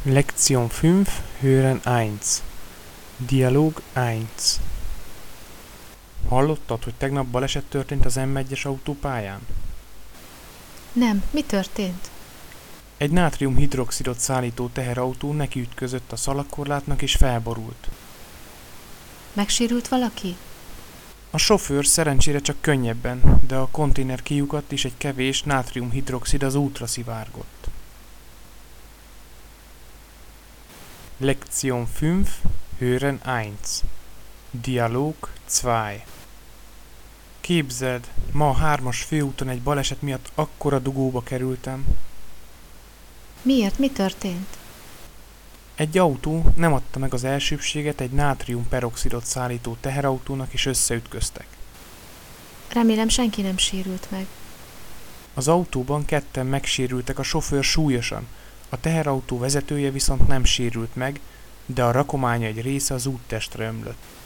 Lektion 5, Hören 1. Dialog 1. Hallottad, hogy tegnap baleset történt az M1-es autópályán? Nem, mi történt? Egy nátrium-hidroxidot szállító teherautó nekiütközött a szalagkorlátnak és felborult. Megsérült valaki? A sofőr szerencsére csak könnyebben, de a konténer kiukadt és egy kevés nátrium-hidroxid az útra szivárgott. Lektion 5, Hören 1. Dialog 2. Képzeld, ma a 3-as főúton egy baleset miatt akkora dugóba kerültem. Miért? Mi történt? Egy autó nem adta meg az elsőbbséget egy nátrium-peroxidot szállító teherautónak és összeütköztek. Remélem senki nem sérült meg. Az autóban ketten megsérültek, a sofőr súlyosan, a teherautó vezetője viszont nem sérült meg, de a rakománya egy része az úttestre ömlött.